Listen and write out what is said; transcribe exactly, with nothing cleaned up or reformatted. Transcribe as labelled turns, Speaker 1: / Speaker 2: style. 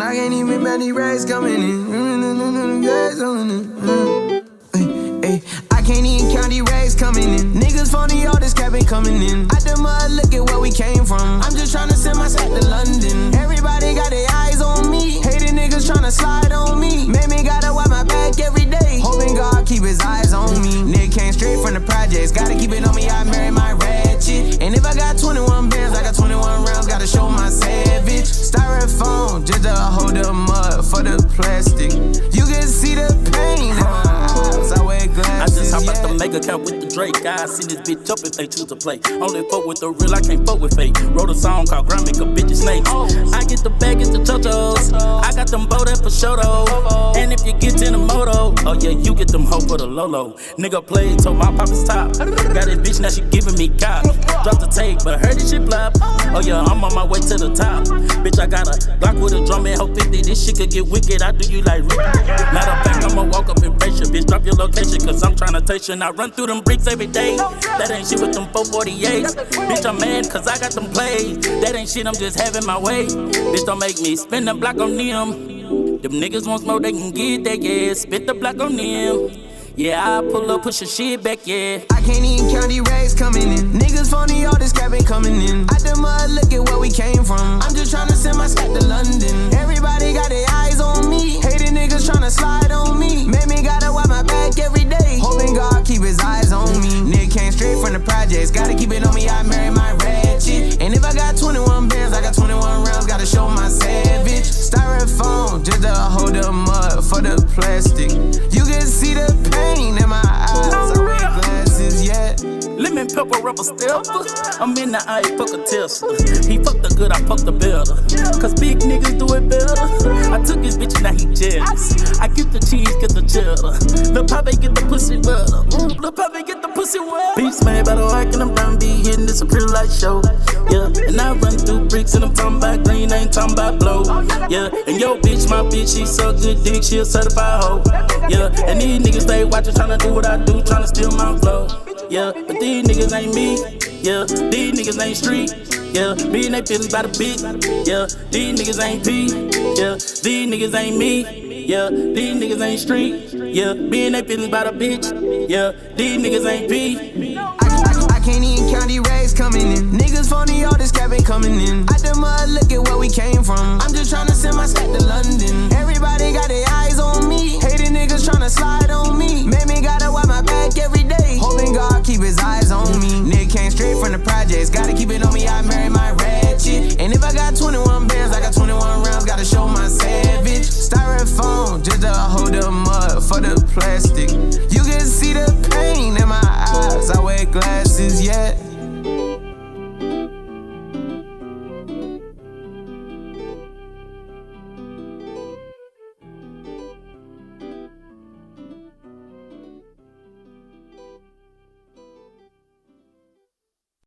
Speaker 1: I can't even bet these rays coming in. I can't even count these rays coming in. Niggas funny, all this cap ain't coming in. Out the mud, look at where we came from. I'm just tryna send my sack to London. Everybody got their eyes on me. Hating niggas tryna slide on me. Made me gotta wipe my back every day. Hoping God keep his eyes on me. Nigga came straight from the projects. Gotta keep it on me, I marry my ratchet. And if I got twenty-one bands, I got twenty-one rounds. Gotta show my savage. Styrofoam, just to hold the mud for the plastic. You can see the pain in my eyes. I wear glasses.
Speaker 2: I just hop out the mega count with the Drake. I see this bitch up if they choose to play. Only fuck with the real, I can't fuck with fake. Wrote a song called Grind Make a Bitch Snakes. I get the bag, get the chochos. I got them boat for show though. And if you get in the moto, oh yeah, you get them hoe for the Lolo. Nigga played, told my poppin' stop. Got this bitch, now she giving me cop. Drop the tape, but I heard this shit flop. Oh yeah, I'm on my way to the top. Bitch, I got a Glock with a drum and hoe fifty. This shit could get wicked, I do you like Ricky. Matter of fact, I'ma walk up and face you. Bitch, drop your location, cause I'm tryna taste you. And I run through them bricks every day. That ain't shit with them four forty-eights. Bitch, I'm mad cause I got them plays. That ain't shit, I'm just having my way. Bitch, don't make me spin the block on them. Them niggas want smoke, they can get that, yeah. Spit the block on them. Yeah, I pull up, push your shit back, yeah.
Speaker 1: I can't even count these rays coming in. Niggas funny, all this cap ain't coming in. Out the mud, look at where we came from. I'm just tryna send my sack to London. Everybody got their eyes on me. Hating niggas tryna slide on me. Made me gotta wipe my back every day. Hoping God keep his eyes on me. Nigga came straight from the projects. Gotta keep it on me, I marry my ratchet. And if I got twenty-one bands, I got twenty-one rounds. Gotta show my savage. Styrofoam, just to hold the mud for the plastic. You can see the pain in my eyes. I wear glasses, yeah.
Speaker 2: Lemon pepper rubber stepper. I'm in the eye, fuck a Tesla. He fucked the good, I fucked the better. Cause big niggas do it better. I took his bitch, now he jealous. I get the cheese, get the cheddar. Lil' Poppy get the pussy wetter. Ooh, Lil' Poppy get the pussy wetter. Beats made by the work and I'm done be hitting this a pretty light show. Yeah, and I run through bricks and I'm talking about green, I ain't talking about blow. Yeah, and yo bitch, my bitch, she suck good dick, she a certified hoe. Yeah, and these niggas stay watching, tryna do what I do, tryna steal my flow. Yeah, but these niggas ain't me. Yeah, these niggas ain't street. Yeah, me and they feelings by the beat. Yeah, these niggas ain't P. Yeah, these niggas ain't me. Yeah, these niggas ain't street. Yeah, me and they feelings by the bitch. Yeah, these niggas ain't P.
Speaker 1: I, I, I can't even count these rays coming in. Niggas funny, all this cap ain't coming in. Out the mud, look at where we came from. I'm just tryna send my sack to London. Everybody got their eyes on me. Hating niggas tryna slide on me. Made me gotta wipe my back